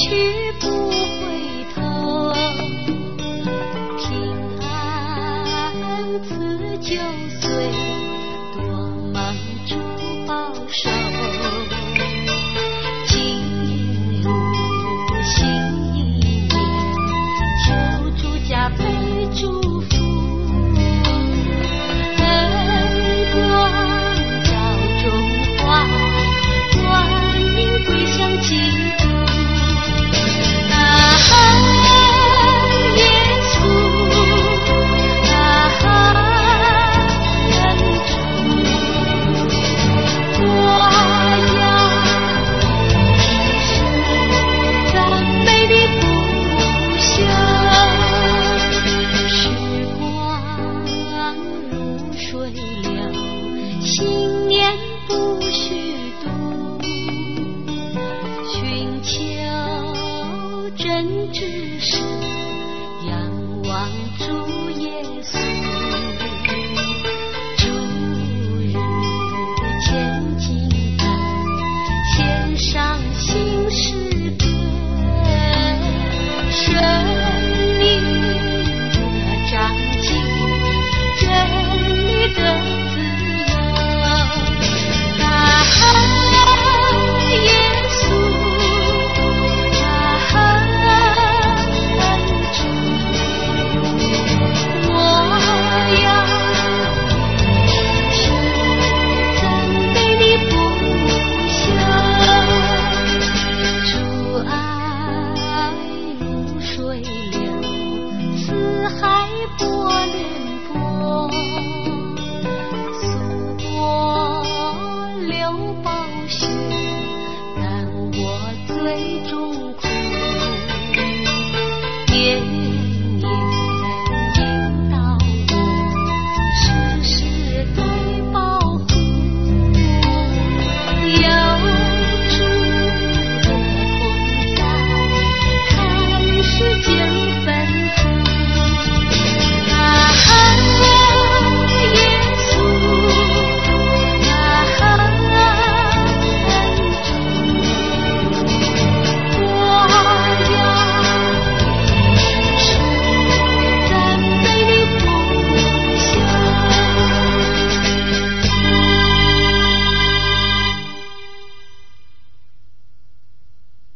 去不回头，平安赐就岁，多蒙主保守。进入新一年，求主加倍祝福，恩光照中华，万民归向基督。新年不虚度，寻求真知识，仰望主耶稣。主日千金丹，献上新诗歌，生命的长进，真理的海波连波，诉过流宝血，但我最终